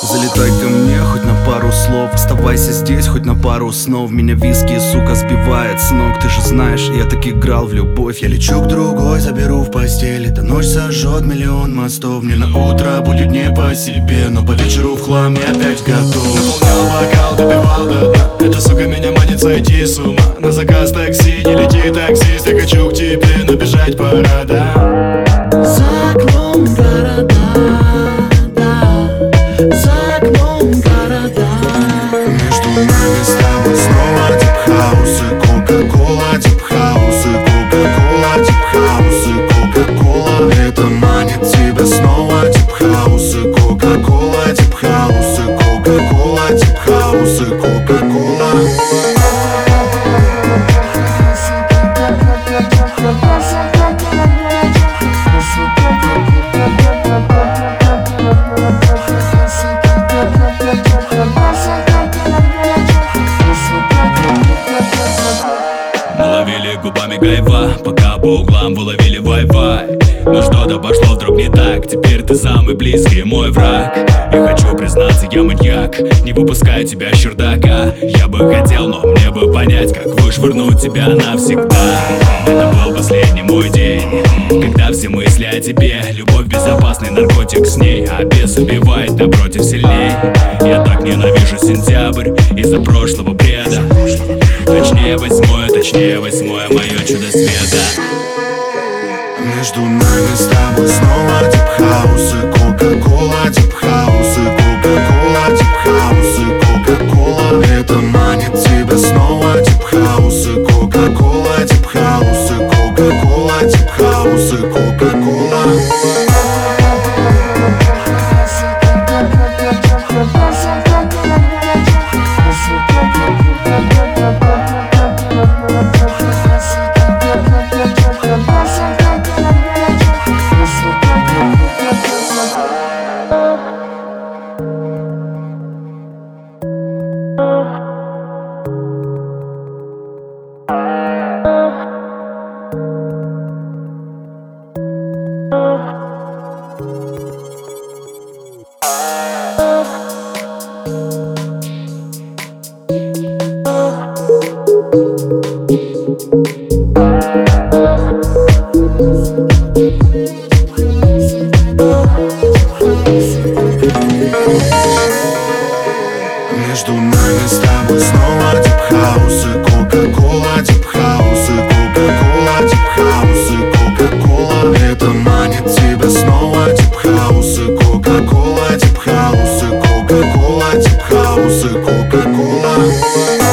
Залетай ко мне хоть на пару слов, оставайся здесь хоть на пару снов. Меня виски, сука, сбивает с ног. Ты же знаешь, я так играл в любовь. Я лечу к другой, заберу в постель. Эта ночь сожжет миллион мостов. Мне на утро будет не по себе, но по вечеру в хлам я опять готов. Наполнял бокал, допивал до дна. Эта сука меня манит сойти с ума. На заказ такси, не лети таксист. Я хочу к тебе, но бежать пора, да. За окном города, за окном города. Между нами с тобой снова дип-хаус и кока-кола. Дип-хаус и кока-кола. Дип-хаус и кока-кола. Это манит тебя снова. Дип-хаус и кока-кола. Дип-хаус и кока-кола. Дип-хаус и кока-кола. Губами гайва, пока по углам выловили вай-вай. Но что-то пошло вдруг не так. Теперь ты самый близкий мой враг. Я хочу признаться, я маньяк. Не выпускаю тебя с чердака. Я бы хотел, но мне бы понять, как вышвырнуть тебя навсегда. Это был последний мой день, когда все мысли о тебе. Любовь безопасный наркотик с ней, а бес убивает напротив сильней. Я так ненавижу сентябрь из-за прошлого бреда. Точнее восьмое мое чудо света. Между нами с тобой снова дип-хаус и кока-кола. Дип-хаус и кока-кола. Дип-хаус и кока-кола. Это манит тебя снова. Дип-хаус и кока-кола. Дип-хаус и кока-кола. Дип-хаус и кока-кола. Между нами с тобой снова дип-хаус и кока-кола. Дип-хаус и кока-кола. Дип-хаус и кока-кола. Это манит тебя снова. Дип-хаус и кока-кола. Дип-хаус и кока-кола. Дип-хаус и кока-кола.